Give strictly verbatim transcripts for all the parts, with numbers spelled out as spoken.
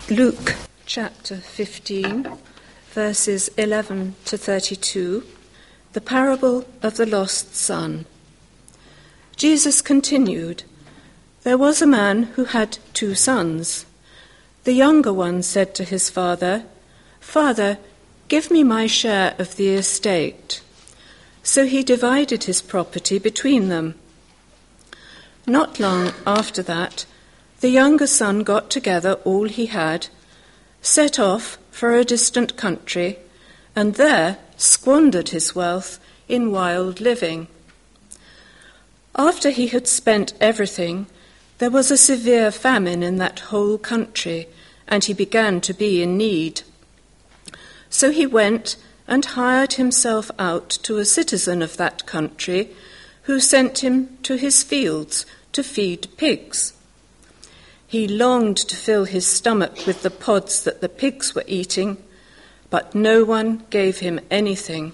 Luke chapter fifteen, verses eleven to thirty-two, the parable of the lost son. Jesus continued, "There was a man who had two sons. The younger one said to his father, 'Father, give me my share of the estate.' So he divided his property between them. Not long after that, the younger son got together all he had, set off for a distant country, and there squandered his wealth in wild living. After he had spent everything, there was a severe famine in that whole country, and he began to be in need. So he went and hired himself out to a citizen of that country, who sent him to his fields to feed pigs. He longed to fill his stomach with the pods that the pigs were eating, but no one gave him anything.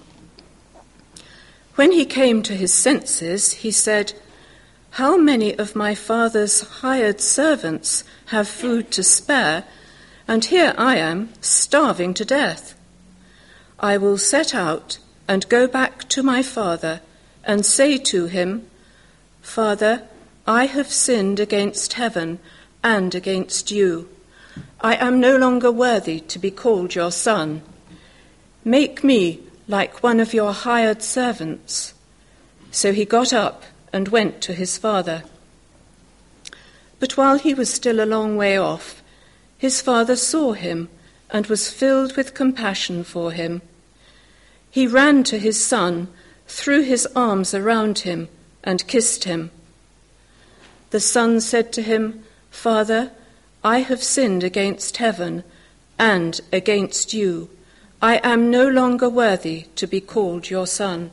When he came to his senses, he said, 'How many of my father's hired servants have food to spare, and here I am, starving to death? I will set out and go back to my father and say to him, Father, I have sinned against heaven and against you. I am no longer worthy to be called your son. Make me like one of your hired servants.' So he got up and went to his father. But while he was still a long way off, his father saw him and was filled with compassion for him. He ran to his son, threw his arms around him, and kissed him. The son said to him, 'Father, I have sinned against heaven and against you. I am no longer worthy to be called your son.'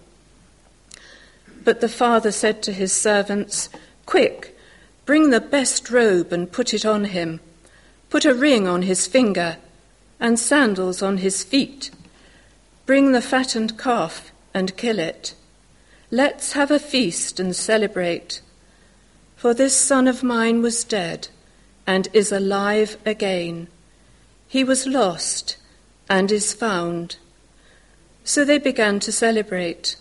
But the father said to his servants, 'Quick, bring the best robe and put it on him. Put a ring on his finger and sandals on his feet. Bring the fattened calf and kill it. Let's have a feast and celebrate. For this son of mine was dead and is alive again. He was lost and is found.' So they began to celebrate.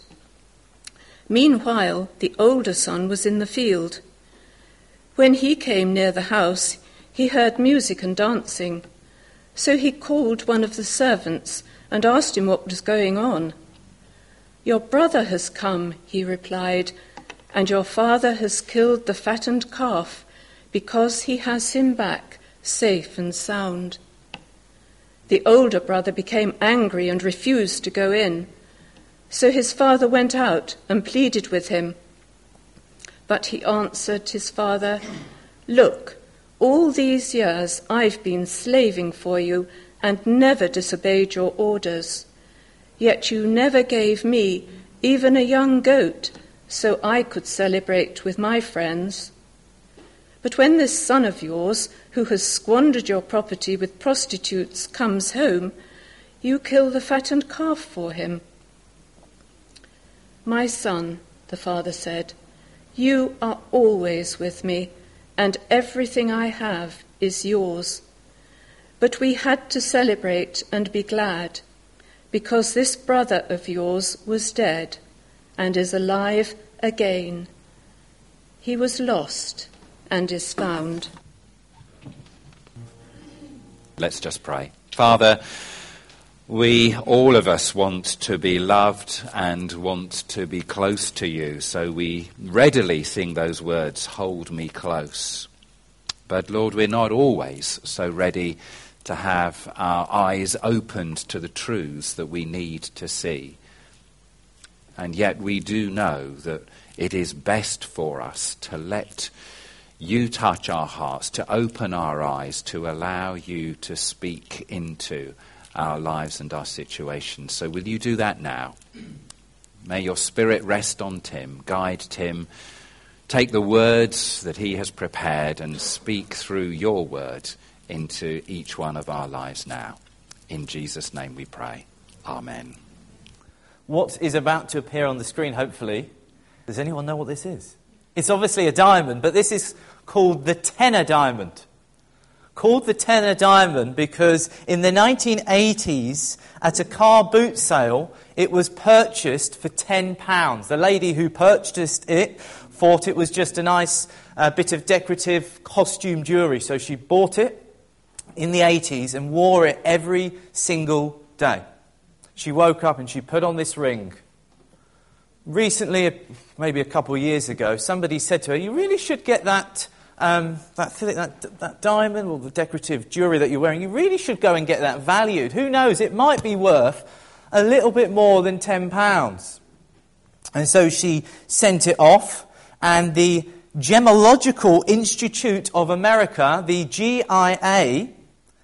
Meanwhile, the older son was in the field. When he came near the house, he heard music and dancing. So he called one of the servants and asked him what was going on. 'Your brother has come,' he replied, 'and your father has killed the fattened calf because he has him back safe and sound.' The older brother became angry and refused to go in. So his father went out and pleaded with him. But he answered his father, 'Look, all these years I've been slaving for you and never disobeyed your orders. Yet you never gave me even a young goat so I could celebrate with my friends. But when this son of yours, who has squandered your property with prostitutes, comes home, you kill the fattened calf for him.' 'My son,' the father said, 'you are always with me, and everything I have is yours. But we had to celebrate and be glad, because this brother of yours was dead and is alive again. He was lost and is found.'" Let's just pray. Father, we, all of us, want to be loved and want to be close to you, so we readily sing those words, "Hold me close." But Lord, we're not always so ready to have our eyes opened to the truths that we need to see. And yet we do know that it is best for us to let you touch our hearts, to open our eyes, to allow you to speak into our lives and our situations. So will you do that now? May your Spirit rest on Tim, guide Tim, take the words that he has prepared and speak through your word into each one of our lives now. In Jesus' name we pray. Amen. What is about to appear on the screen, hopefully, does anyone know what this is? It's obviously a diamond, but this is called the tenor diamond. called the tenner diamond because in the nineteen eighties, at a car boot sale, it was purchased for ten pounds. The lady who purchased it thought it was just a nice uh, bit of decorative costume jewellery, so she bought it in the eighties and wore it every single day. She woke up and she put on this ring. Recently, maybe a couple of years ago, somebody said to her, you really should get that um, that, that that diamond or the decorative jewellery that you're wearing, you really should go and get that valued. Who knows, it might be worth a little bit more than ten pounds. And so she sent it off, and the Gemological Institute of America, the G I A,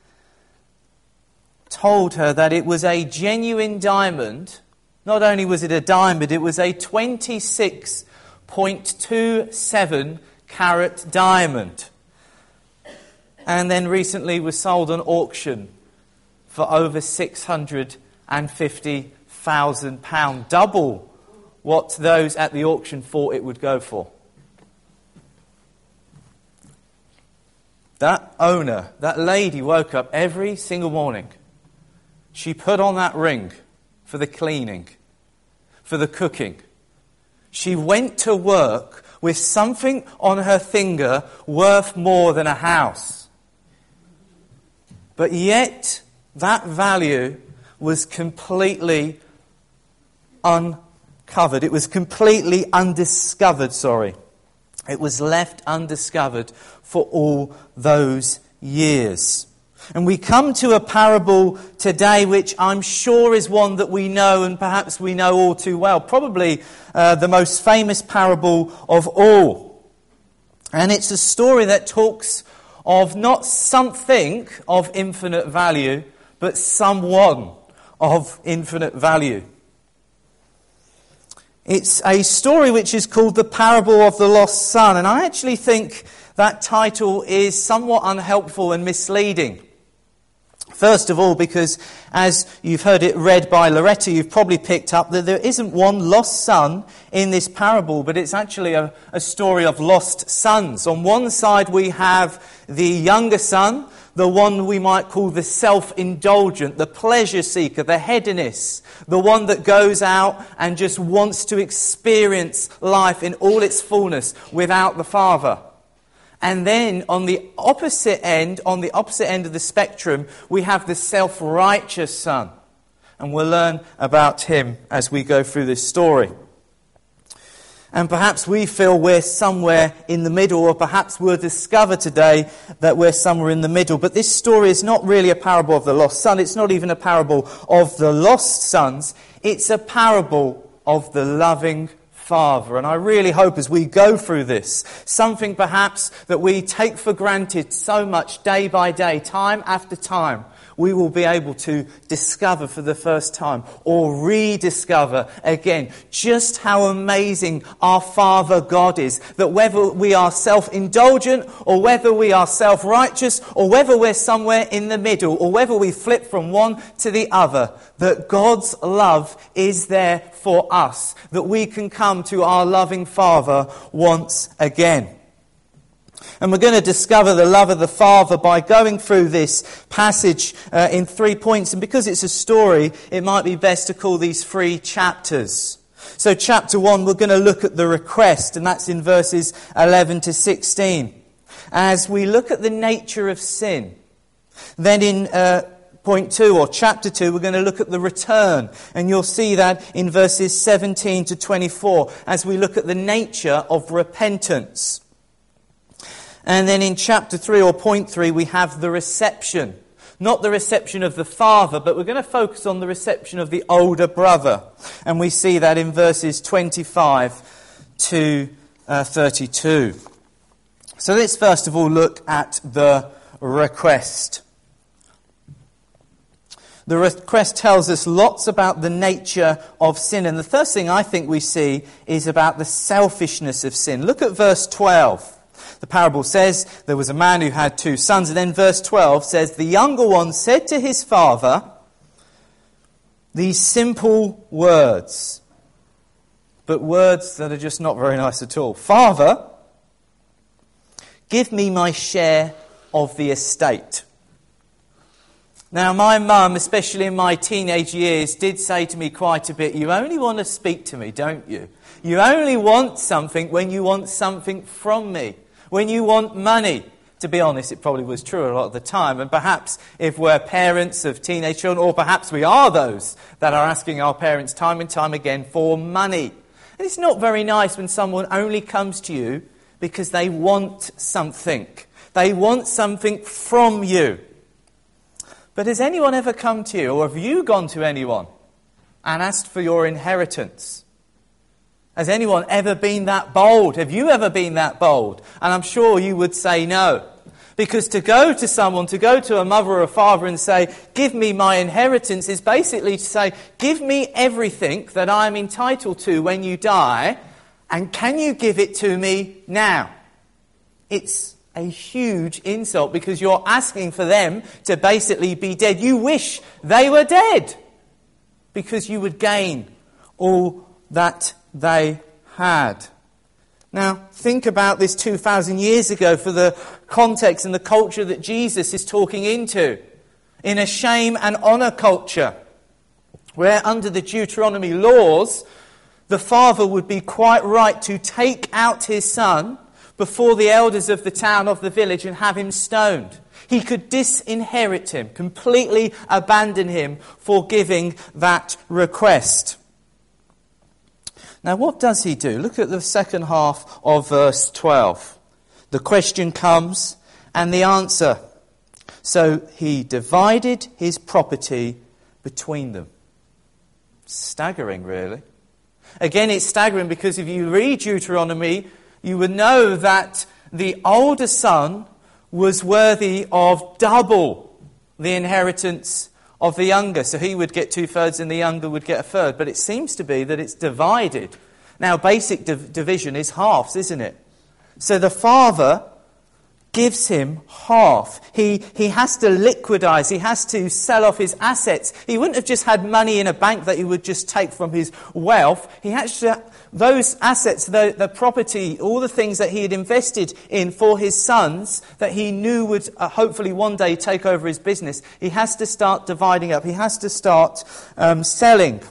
told her that it was a genuine diamond. Not only was it a diamond, it was a twenty-six point two seven carat diamond. And then recently was sold on auction for over six hundred fifty thousand pounds, double what those at the auction thought it would go for. That owner, that lady woke up every single morning. She put on that ring for the cleaning, for the cooking. She went to work with something on her finger worth more than a house. But yet, that value was completely uncovered. It was completely undiscovered, sorry. It was left undiscovered for all those years. And we come to a parable today which I'm sure is one that we know and perhaps we know all too well. Probably uh, the most famous parable of all. And it's a story that talks of not something of infinite value, but someone of infinite value. It's a story which is called the Parable of the Lost Son. And I actually think that title is somewhat unhelpful and misleading. First of all, because as you've heard it read by Loretta, you've probably picked up that there isn't one lost son in this parable, but it's actually a, a story of lost sons. On one side we have the younger son, the one we might call the self-indulgent, the pleasure seeker, the hedonist, the one that goes out and just wants to experience life in all its fullness without the father. And then on the opposite end, on the opposite end of the spectrum, we have the self-righteous son. And we'll learn about him as we go through this story. And perhaps we feel we're somewhere in the middle, or perhaps we'll discover today that we're somewhere in the middle. But this story is not really a parable of the lost son. It's not even a parable of the lost sons. It's a parable of the loving Father. And I really hope as we go through this, something perhaps that we take for granted so much day by day, time after time, we will be able to discover for the first time or rediscover again just how amazing our Father God is. That whether we are self-indulgent or whether we are self-righteous or whether we're somewhere in the middle or whether we flip from one to the other, that God's love is there for us. That we can come to our loving Father once again. And we're going to discover the love of the Father by going through this passage uh, in three points. And because it's a story, it might be best to call these three chapters. So chapter one, we're going to look at the request, and that's in verses eleven to sixteen. As we look at the nature of sin. Then in uh, point two, or chapter two, we're going to look at the return. And you'll see that in verses seventeen to twenty-four, as we look at the nature of repentance. And then in chapter three, or point three, we have the reception. Not the reception of the father, but we're going to focus on the reception of the older brother. And we see that in verses twenty-five to thirty-two. So let's first of all look at the request. The request tells us lots about the nature of sin. And the first thing I think we see is about the selfishness of sin. Look at verse twelve. The parable says there was a man who had two sons. And then verse twelve says, the younger one said to his father these simple words. But words that are just not very nice at all. Father, give me my share of the estate. Now, my mum, especially in my teenage years, did say to me quite a bit, you only want to speak to me, don't you? You only want something when you want something from me, when you want money. To be honest, it probably was true a lot of the time. And perhaps if we're parents of teenage children, or perhaps we are those that are asking our parents time and time again for money. And it's not very nice when someone only comes to you because they want something. They want something from you. But has anyone ever come to you, or have you gone to anyone and asked for your inheritance? Has anyone ever been that bold? Have you ever been that bold? And I'm sure you would say no. Because to go to someone, to go to a mother or a father and say, give me my inheritance, is basically to say, give me everything that I'm entitled to when you die, and can you give it to me now? It's a huge insult because you're asking for them to basically be dead. You wish they were dead because you would gain all that they had. Now, think about this two thousand years ago for the context and the culture that Jesus is talking into. In a shame and honour culture, where under the Deuteronomy laws, the father would be quite right to take out his son before the elders of the town, of the village, and have him stoned. He could disinherit him, completely abandon him for giving that request. Now, what does he do? Look at the second half of verse twelve. The question comes and the answer. So he divided his property between them. Staggering, really. Again, it's staggering because if you read Deuteronomy, you would know that the older son was worthy of double the inheritance of the younger. So he would get two-thirds and the younger would get a third. But it seems to be that it's divided. Now, basic div- division is halves, isn't it? So the father gives him half. He, he has to liquidize. He has to sell off his assets. He wouldn't have just had money in a bank that he would just take from his wealth. He actually, those assets, the, the property, all the things that he had invested in for his sons that he knew would uh, hopefully one day take over his business, he has to start dividing up. He has to start um, selling.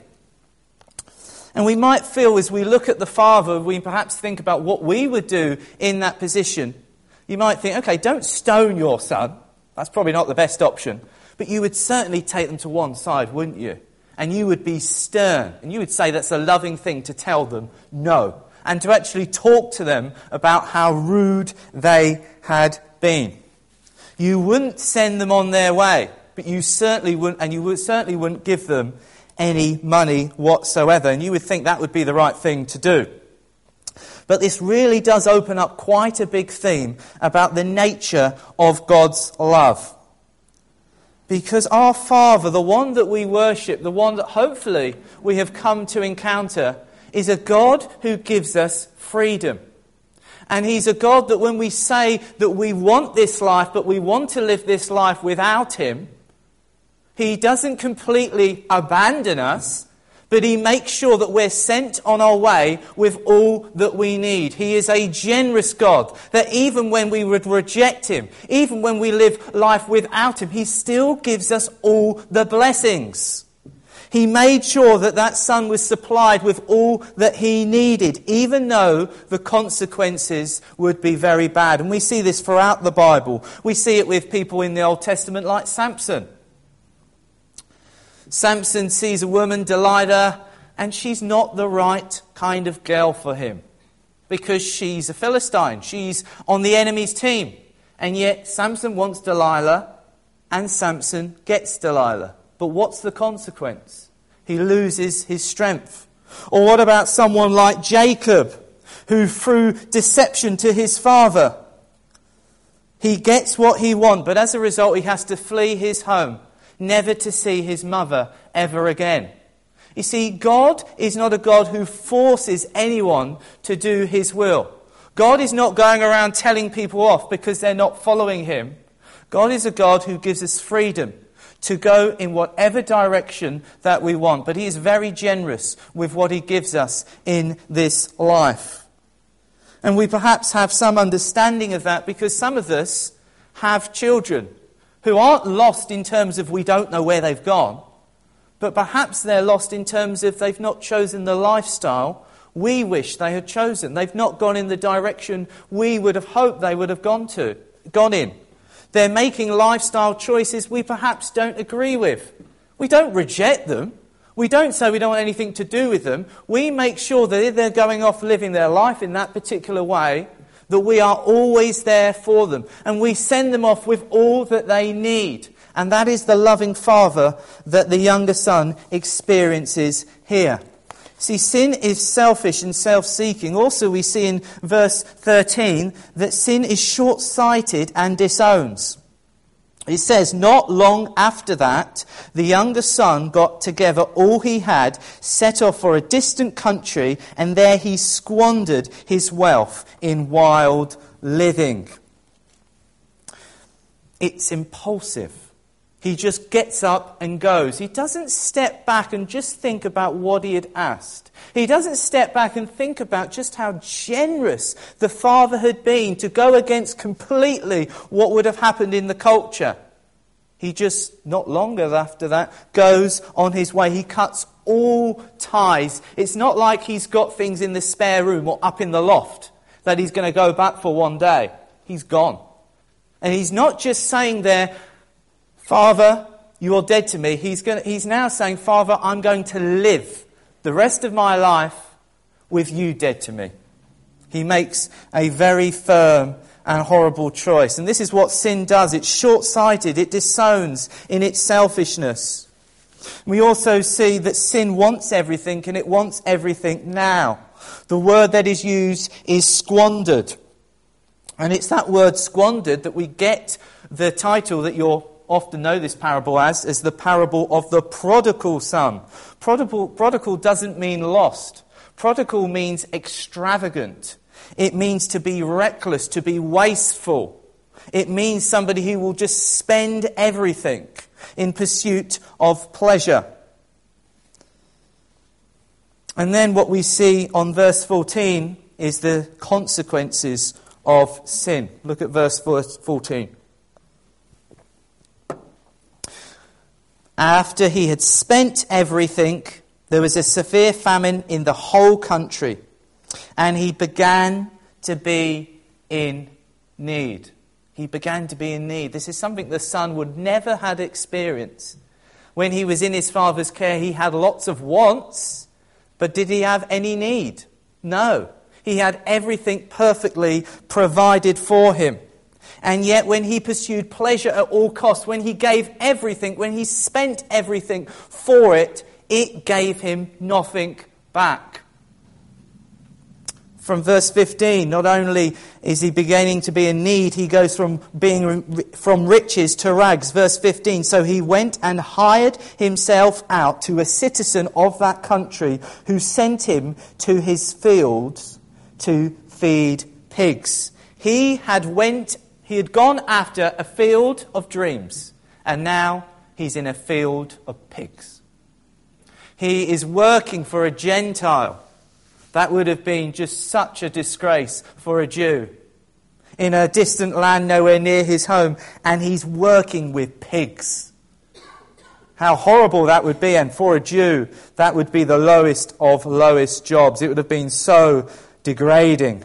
And we might feel as we look at the father, we perhaps think about what we would do in that position. You might think, okay, don't stone your son. That's probably not the best option. But you would certainly take them to one side, wouldn't you? And you would be stern. And you would say that's a loving thing to tell them no. And to actually talk to them about how rude they had been. You wouldn't send them on their way. But you certainly wouldn't, and you would, certainly wouldn't give them any money whatsoever. And you would think that would be the right thing to do. But this really does open up quite a big theme about the nature of God's love. Because our Father, the one that we worship, the one that hopefully we have come to encounter, is a God who gives us freedom. And He's a God that when we say that we want this life, but we want to live this life without Him, He doesn't completely abandon us, but He makes sure that we're sent on our way with all that we need. He is a generous God, that even when we would reject Him, even when we live life without Him, He still gives us all the blessings. He made sure that that son was supplied with all that he needed, even though the consequences would be very bad. And we see this throughout the Bible. We see it with people in the Old Testament like Samson. Samson sees a woman, Delilah, and she's not the right kind of girl for him because she's a Philistine. She's on the enemy's team. And yet Samson wants Delilah and Samson gets Delilah. But what's the consequence? He loses his strength. Or what about someone like Jacob, who through deception to his father, he gets what he wants, but as a result he has to flee his home, never to see his mother ever again. You see, God is not a God who forces anyone to do His will. God is not going around telling people off because they're not following Him. God is a God who gives us freedom to go in whatever direction that we want. But He is very generous with what He gives us in this life. And we perhaps have some understanding of that because some of us have children who aren't lost in terms of we don't know where they've gone, but perhaps they're lost in terms of they've not chosen the lifestyle we wish they had chosen. They've not gone in the direction we would have hoped they would have gone to, gone in. They're making lifestyle choices we perhaps don't agree with. We don't reject them. We don't say we don't want anything to do with them. We make sure that if they're going off living their life in that particular way, that we are always there for them. And we send them off with all that they need. And that is the loving father that the younger son experiences here. See, sin is selfish and self-seeking. Also, we see in verse thirteen that sin is short-sighted and disowns. It says, not long after that, the younger son got together all he had, set off for a distant country, and there he squandered his wealth in wild living. It's impulsive. He just gets up and goes. He doesn't step back and just think about what he had asked. He doesn't step back and think about just how generous the father had been to go against completely what would have happened in the culture. He just, not longer after that, goes on his way. He cuts all ties. It's not like he's got things in the spare room or up in the loft that he's going to go back for one day. He's gone. And he's not just saying there, Father, you are dead to me. He's going to, he's now saying, Father, I'm going to live the rest of my life with you dead to me. He makes a very firm and horrible choice. And this is what sin does. It's short-sighted. It disowns in its selfishness. We also see that sin wants everything, and it wants everything now. The word that is used is squandered. And it's that word squandered that we get the title that you're often know this parable as, as the parable of the prodigal son. Prodigal, prodigal doesn't mean lost. Prodigal means extravagant. It means to be reckless, to be wasteful. It means somebody who will just spend everything in pursuit of pleasure. And then what we see on verse fourteen is the consequences of sin. Look at verse fourteen. After he had spent everything, there was a severe famine in the whole country, and he began to be in need. He began to be in need. This is something the son would never had experienced. When he was in his father's care, he had lots of wants, but did he have any need? No. He had everything perfectly provided for him. And yet when he pursued pleasure at all costs, when he gave everything, when he spent everything for it, it gave him nothing back. From verse fifteen, not only is he beginning to be in need, he goes from being from riches to rags. Verse fifteen, so he went and hired himself out to a citizen of that country who sent him to his fields to feed pigs. He had went He had gone after a field of dreams, and now he's in a field of pigs. He is working for a Gentile. That would have been just such a disgrace for a Jew. In a distant land nowhere near his home, and he's working with pigs. How horrible that would be, and for a Jew, that would be the lowest of lowest jobs. It would have been so degrading.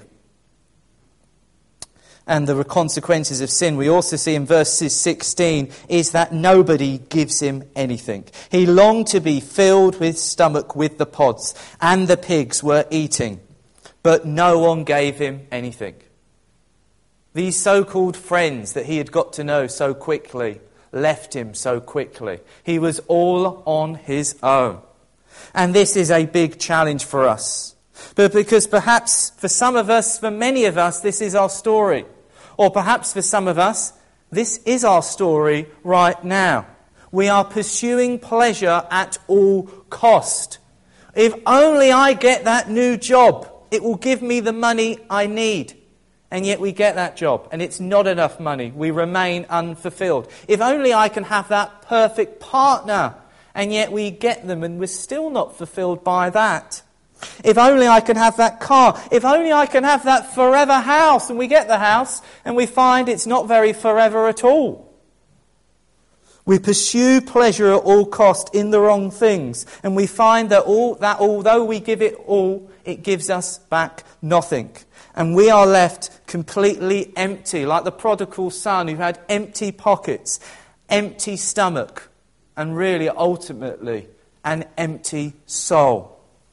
And the consequences of sin we also see in verse sixteen is that nobody gives him anything. He longed to be filled with stomach with the pods, and the pigs were eating, but no one gave him anything. These so-called friends that he had got to know so quickly left him so quickly. He was all on his own. And this is a big challenge for us. But because perhaps for some of us, for many of us, this is our story. Or perhaps for some of us, this is our story right now. We are pursuing pleasure at all cost. If only I get that new job, it will give me the money I need. And yet we get that job, and it's not enough money. We remain unfulfilled. If only I can have that perfect partner, and yet we get them, and we're still not fulfilled by that. If only I can have that car. If only I can have that forever house. And we get the house and we find it's not very forever at all. We pursue pleasure at all cost in the wrong things. And we find that, all, that although we give it all, it gives us back nothing. And we are left completely empty, like the prodigal son who had empty pockets, empty stomach, and really, ultimately, an empty soul.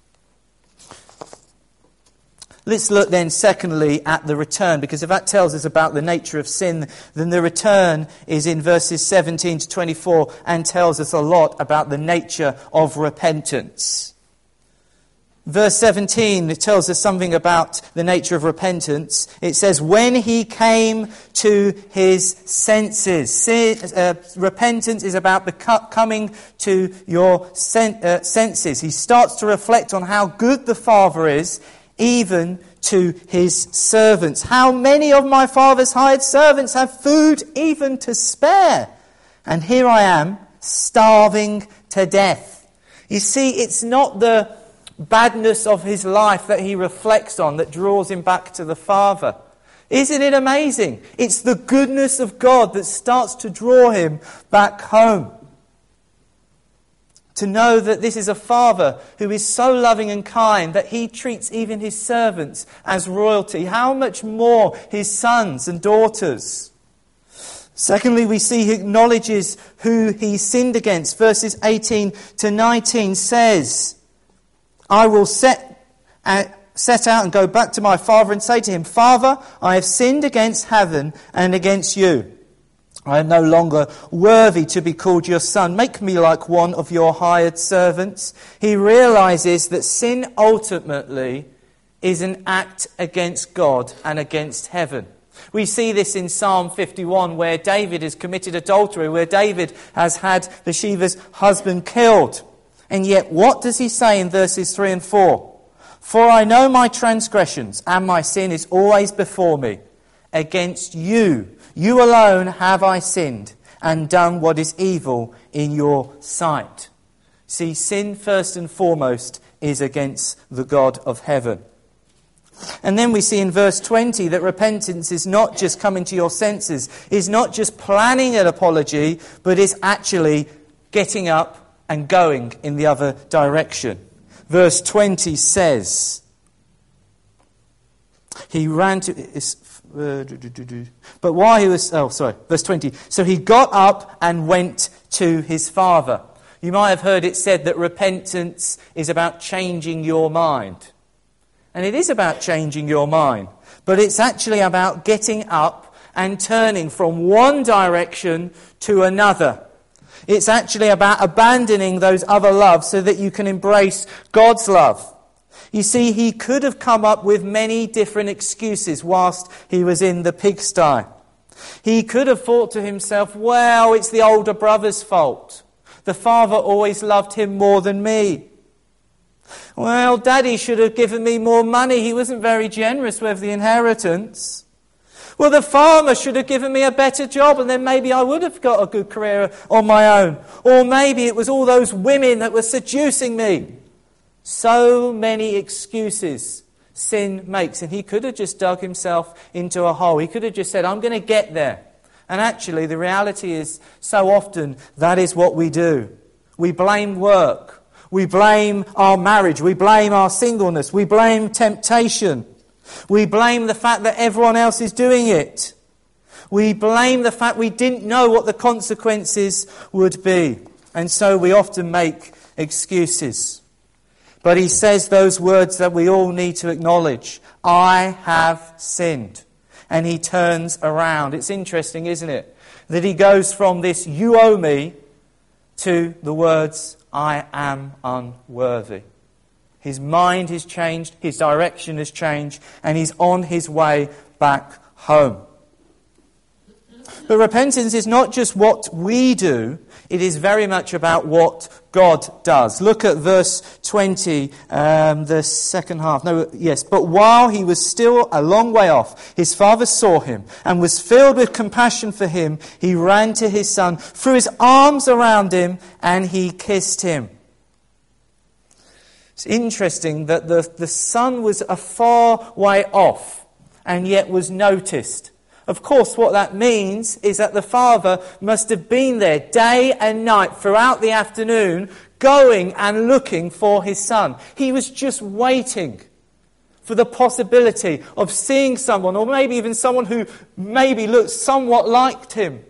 Let's look then, secondly, at the return, because if that tells us about the nature of sin, then the return is in verses seventeen to twenty-four and tells us a lot about the nature of repentance. Verse seventeen, it tells us something about the nature of repentance. It says, when he came to his senses. Sin, uh, repentance is about the coming to your sen- uh, senses. He starts to reflect on how good the Father is, even to his servants. How many of my father's hired servants have food even to spare? And here I am, starving to death. You see, it's not the badness of his life that he reflects on that draws him back to the Father. Isn't it amazing? It's the goodness of God that starts to draw him back home. To know that this is a Father who is so loving and kind that he treats even his servants as royalty. How much more his sons and daughters? Secondly, we see he acknowledges who he sinned against. Verses eighteen to nineteen says, I will set, uh, set out and go back to my father and say to him, Father, I have sinned against heaven and against you. I am no longer worthy to be called your son. Make me like one of your hired servants. He realizes that sin ultimately is an act against God and against heaven. We see this in Psalm fifty-one, where David has committed adultery, where David has had Bathsheba's husband killed. And yet, what does he say in verses three and four? For I know my transgressions, and my sin is always before me. Against you, you alone have I sinned, and done what is evil in your sight. See, sin first and foremost is against the God of heaven. And then we see in verse twenty that repentance is not just coming to your senses, is not just planning an apology, but is actually getting up and going in the other direction. Verse twenty says, he ran to... Uh, do, do, do, do. But while he was... Oh, sorry, verse twenty. So he got up and went to his father. You might have heard it said that repentance is about changing your mind. And it is about changing your mind. But it's actually about getting up and turning from one direction to another. It's actually about abandoning those other loves so that you can embrace God's love. You see, he could have come up with many different excuses whilst he was in the pigsty. He could have thought to himself, well, it's the older brother's fault. The father always loved him more than me. Well, Daddy should have given me more money. He wasn't very generous with the inheritance. Well, the farmer should have given me a better job, and then maybe I would have got a good career on my own. Or maybe it was all those women that were seducing me. So many excuses sin makes. And he could have just dug himself into a hole. He could have just said, I'm going to get there. And actually, the reality is, so often, that is what we do. We blame work. We blame our marriage. We blame our singleness. We blame temptation. We blame the fact that everyone else is doing it. We blame the fact we didn't know what the consequences would be. And so we often make excuses. But he says those words that we all need to acknowledge. I have sinned. And he turns around. It's interesting, isn't it? That he goes from this, you owe me, to the words, I am unworthy. His mind has changed, his direction has changed, and he's on his way back home. But repentance is not just what we do, it is very much about what God does. Look at verse twenty, um, the second half. No, yes. But while he was still a long way off, his father saw him and was filled with compassion for him. He ran to his son, threw his arms around him, and he kissed him. It's interesting that the, the son was a far way off and yet was noticed. Of course, what that means is that the father must have been there day and night throughout the afternoon, going and looking for his son. He was just waiting for the possibility of seeing someone, or maybe even someone who maybe looked somewhat like him,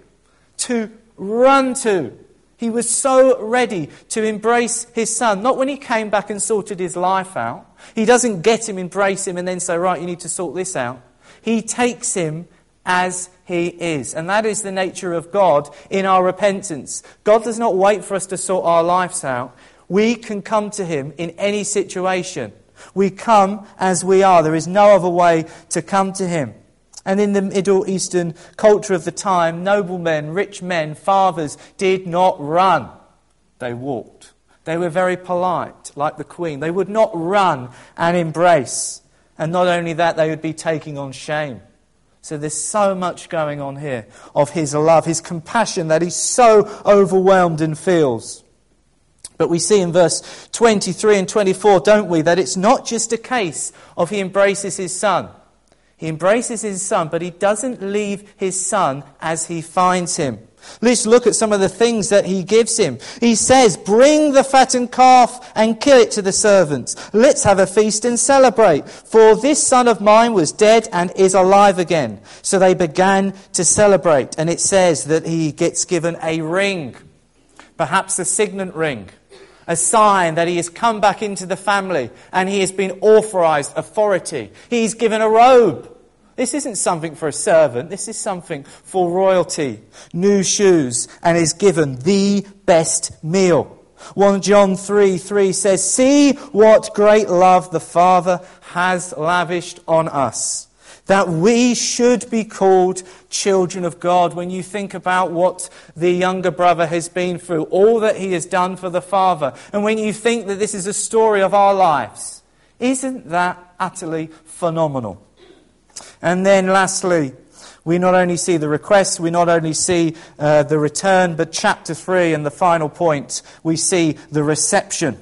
to run to. He was so ready to embrace his son. Not when he came back and sorted his life out. He doesn't get him, embrace him, and then say, right, you need to sort this out. He takes him as he is. And that is the nature of God in our repentance. God does not wait for us to sort our lives out. We can come to him in any situation. We come as we are. There is no other way to come to him. And in the Middle Eastern culture of the time, noblemen, rich men, fathers did not run. They walked. They were very polite, like the Queen. They would not run and embrace. And not only that, they would be taking on shame. So there's so much going on here of his love, his compassion that he's so overwhelmed and feels. But we see in verse twenty-three and twenty-four, don't we, that it's not just a case of he embraces his son. He embraces his son, but he doesn't leave his son as he finds him. Let's look at some of the things that he gives him. He says, bring the fattened calf and kill it to the servants. Let's have a feast and celebrate. For this son of mine was dead and is alive again. So they began to celebrate. And it says that he gets given a ring, perhaps a signet ring, a sign that he has come back into the family and he has been authorized authority. He's given a robe. This isn't something for a servant. This is something for royalty. New shoes, and is given the best meal. First John three three says, see what great love the Father has lavished on us, that we should be called children of God. When you think about what the younger brother has been through, all that he has done for the Father, and when you think that this is a story of our lives, isn't that utterly phenomenal? And then lastly, we not only see the request, we not only see uh, the return, but chapter three and the final point, we see the reception.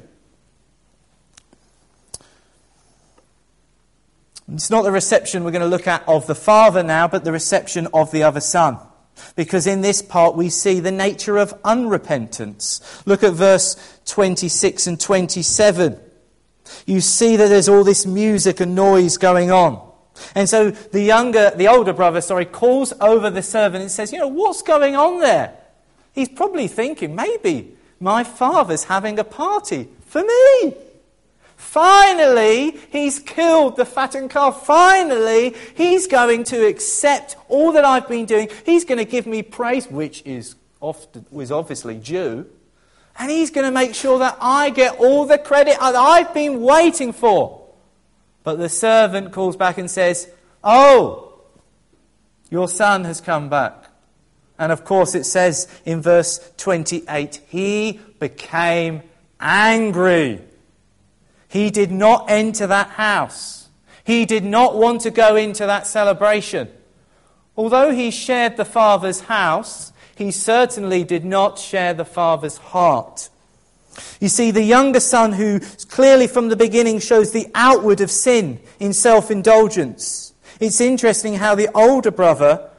It's not the reception we're going to look at of the father now, but the reception of the other son. Because in this part we see the nature of unrepentance. Look at verse twenty-six and twenty-seven. You see that there's all this music and noise going on. And so the younger, the older brother, sorry, calls over the servant and says, you know, what's going on there? He's probably thinking, maybe my father's having a party for me. Finally, he's killed the fattened calf. Finally, he's going to accept all that I've been doing. He's going to give me praise, which is often was obviously due. And he's going to make sure that I get all the credit that I've been waiting for. But the servant calls back and says, oh, your son has come back. And of course it says in verse twenty-eight, he became angry. He did not enter that house. He did not want to go into that celebration. Although he shared the Father's house, he certainly did not share the Father's heart. You see, the younger son, who clearly from the beginning shows the outward of sin in self-indulgence. It's interesting how the older brother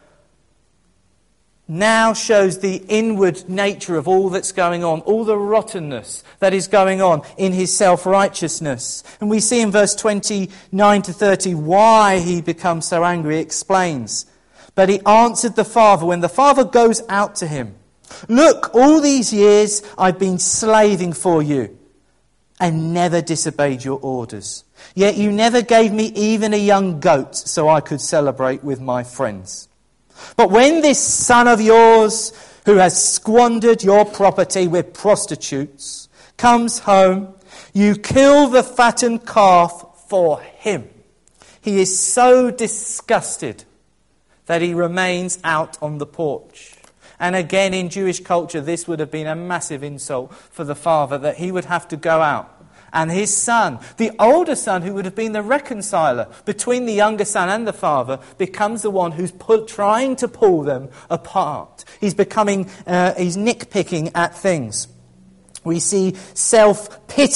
now shows the inward nature of all that's going on, all the rottenness that is going on in his self-righteousness. And we see in verse twenty-nine to thirty why he becomes so angry. He explains. But he answered the father when the father goes out to him, look, all these years I've been slaving for you and never disobeyed your orders. Yet you never gave me even a young goat so I could celebrate with my friends. But when this son of yours, who has squandered your property with prostitutes, comes home, you kill the fattened calf for him. He is so disgusted that he remains out on the porch. And again, in Jewish culture, this would have been a massive insult for the father, that he would have to go out. And his son, the older son, who would have been the reconciler between the younger son and the father, becomes the one who's pull, trying to pull them apart. He's becoming, uh, he's nitpicking at things. We see self-pity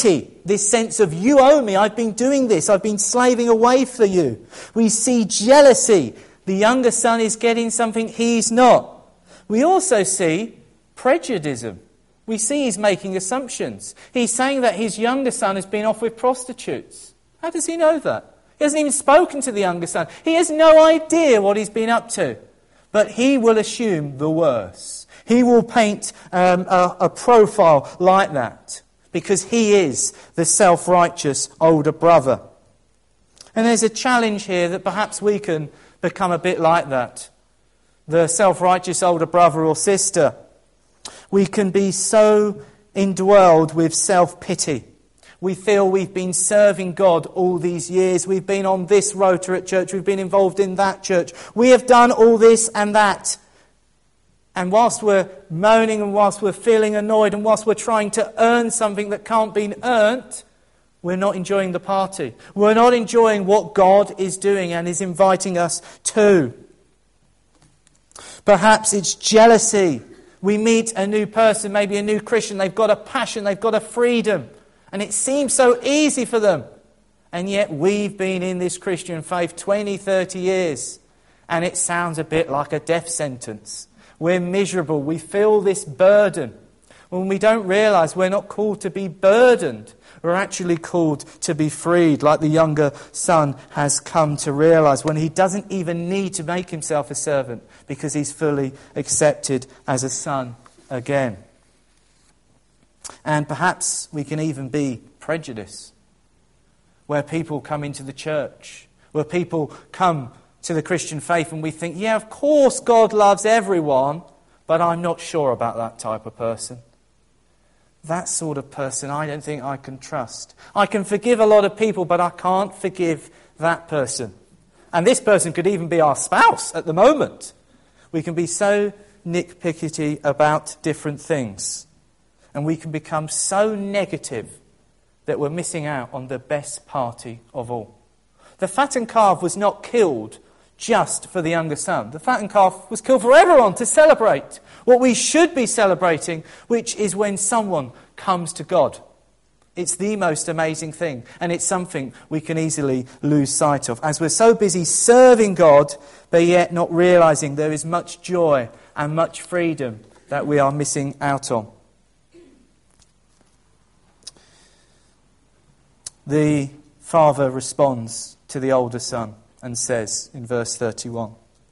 this sense of, you owe me, I've been doing this, I've been slaving away for you. We see jealousy. The younger son is getting something he's not. We also see prejudice. We see he's making assumptions. He's saying that his younger son has been off with prostitutes. How does he know that? He hasn't even spoken to the younger son. He has no idea what he's been up to. But he will assume the worst. He will paint um, a, a profile like that because he is the self-righteous older brother. And there's a challenge here that perhaps we can become a bit like that. The self-righteous older brother or sister. We can be so indwelled with self-pity. We feel we've been serving God all these years. We've been on this rota at church. We've been involved in that church. We have done all this and that. And whilst we're moaning and whilst we're feeling annoyed and whilst we're trying to earn something that can't be earned, we're not enjoying the party. We're not enjoying what God is doing and is inviting us to. Perhaps it's jealousy. We meet a new person, maybe a new Christian. They've got a passion, they've got a freedom. And it seems so easy for them. And yet we've been in this Christian faith twenty, thirty years. And it sounds a bit like a death sentence. We're miserable. We feel this burden. When we don't realise we're not called to be burdened. We're actually called to be freed, like the younger son has come to realise, when he doesn't even need to make himself a servant because he's fully accepted as a son again. And perhaps we can even be prejudiced, where people come into the church, where people come to the Christian faith and we think, yeah, of course God loves everyone, but I'm not sure about that type of person. That sort of person I don't think I can trust. I can forgive a lot of people, but I can't forgive that person. And this person could even be our spouse at the moment. We can be so nitpicky about different things. And we can become so negative that we're missing out on the best party of all. The fattened calf was not killed just for the younger son. The fattened calf was killed for everyone to celebrate what we should be celebrating, which is when someone comes to God. It's the most amazing thing, and it's something we can easily lose sight of, as we're so busy serving God, but yet not realising there is much joy and much freedom that we are missing out on. The father responds to the older son and says in verse thirty-one,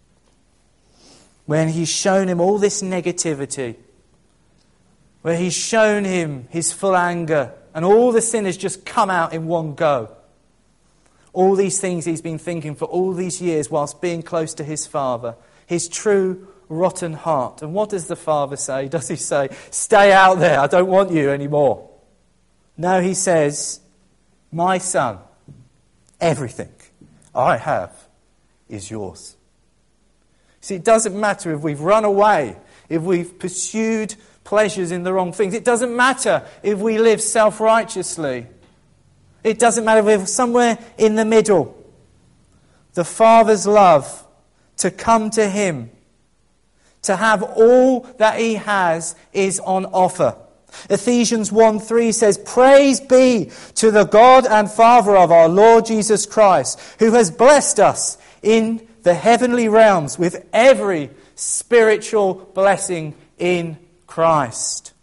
when he's shown him all this negativity, where he's shown him his full anger, and all the sin has just come out in one go. All these things he's been thinking for all these years whilst being close to his father, his true rotten heart. And what does the father say? Does he say, stay out there, I don't want you anymore? No, he says, my son, everything I have is yours. See, it doesn't matter if we've run away, if we've pursued pleasures in the wrong things. It doesn't matter if we live self-righteously. It doesn't matter if we're somewhere in the middle. The Father's love to come to Him, to have all that He has, is on offer. Ephesians one three says, praise be to the God and Father of our Lord Jesus Christ, who has blessed us in the heavenly realms with every spiritual blessing in Christ.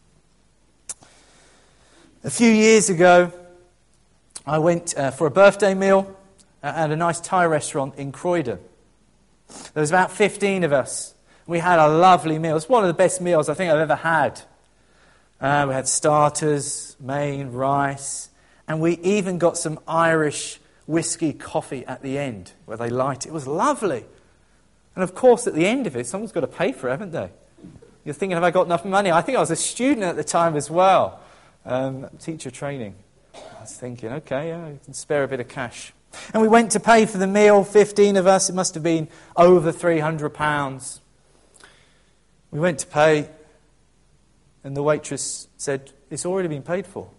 A few years ago, I went uh, for a birthday meal at a nice Thai restaurant in Croydon. There was about fifteen of us. We had a lovely meal. It was one of the best meals I think I've ever had. Uh, we had starters, main, rice, and we even got some Irish whiskey coffee at the end where they light it. It was lovely. And of course, at the end of it, someone's got to pay for it, haven't they? You're thinking, have I got enough money? I think I was a student at the time as well, um, teacher training. I was thinking, okay, yeah, I can spare a bit of cash. And we went to pay for the meal, fifteen of us. It must have been over three hundred pounds. We went to pay. And the waitress said, it's already been paid for.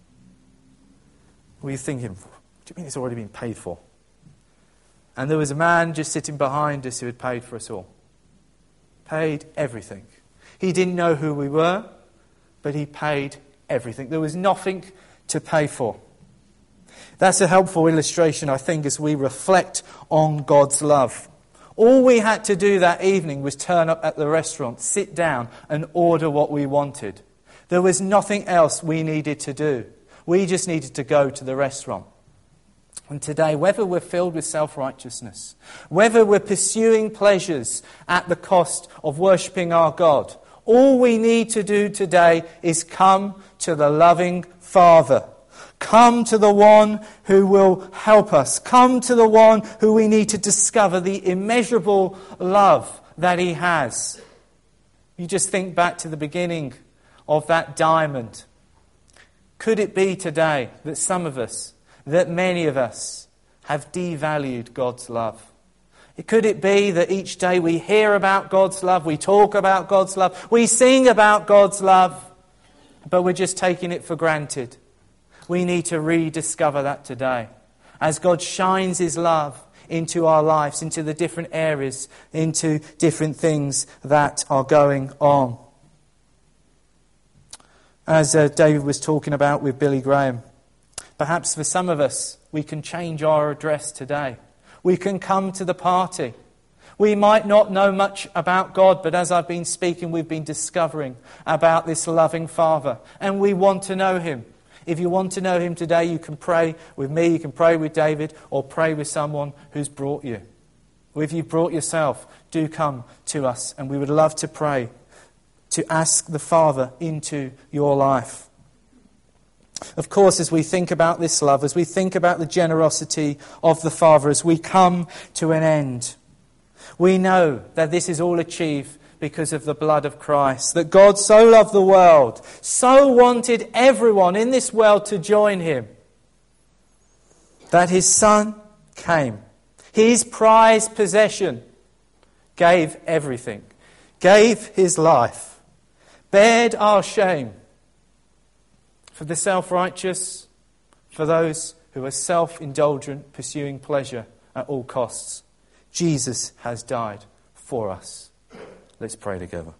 We were thinking, what do you mean it's already been paid for? And there was a man just sitting behind us who had paid for us all. Paid everything. He didn't know who we were, but he paid everything. There was nothing to pay for. That's a helpful illustration, I think, as we reflect on God's love. All we had to do that evening was turn up at the restaurant, sit down and order what we wanted. There was nothing else we needed to do. We just needed to go to the restaurant. And today, whether we're filled with self-righteousness, whether we're pursuing pleasures at the cost of worshipping our God, all we need to do today is come to the loving Father. Come to the one who will help us. Come to the one who we need to discover the immeasurable love that he has. You just think back to the beginning of that diamond. Could it be today that some of us, that many of us, have devalued God's love? Could it be that each day we hear about God's love, we talk about God's love, we sing about God's love, but we're just taking it for granted? We need to rediscover that today. As God shines his love into our lives, into the different areas, into different things that are going on. As uh, David was talking about with Billy Graham, perhaps for some of us, we can change our address today. We can come to the party. We might not know much about God, but as I've been speaking, we've been discovering about this loving Father, and we want to know him. If you want to know him today, you can pray with me, you can pray with David, or pray with someone who's brought you. Or if you've brought yourself, do come to us, and we would love to pray, to ask the Father into your life. Of course, as we think about this love, as we think about the generosity of the Father, as we come to an end, we know that this is all achieved because of the blood of Christ. That God so loved the world, so wanted everyone in this world to join him, that his Son came. His prized possession, gave everything, gave his life, bared our shame, for the self-righteous, for those who are self-indulgent, pursuing pleasure at all costs. Jesus has died for us. Let's pray together.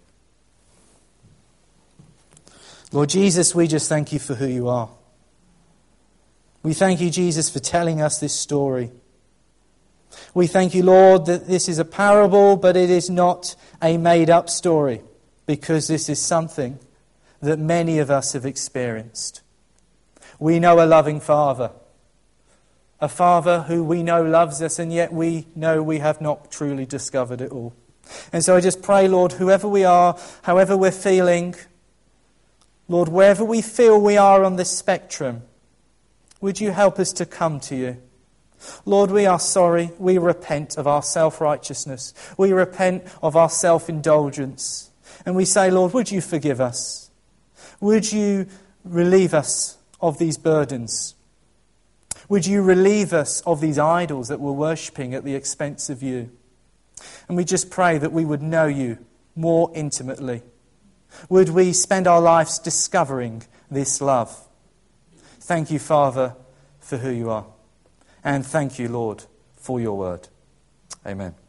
Lord Jesus, we just thank you for who you are. We thank you, Jesus, for telling us this story. We thank you, Lord, that this is a parable, but it is not a made-up story, because this is something that many of us have experienced. We know a loving Father, a Father who we know loves us, and yet we know we have not truly discovered it all. And so I just pray, Lord, whoever we are, however we're feeling, Lord, wherever we feel we are on this spectrum, would you help us to come to you? Lord, we are sorry. We repent of our self-righteousness. We repent of our self-indulgence. And we say, Lord, would you forgive us? Would you relieve us of these burdens? Would you relieve us of these idols that we're worshipping at the expense of you? And we just pray that we would know you more intimately. Would we spend our lives discovering this love? Thank you, Father, for who you are. And thank you, Lord, for your word. Amen.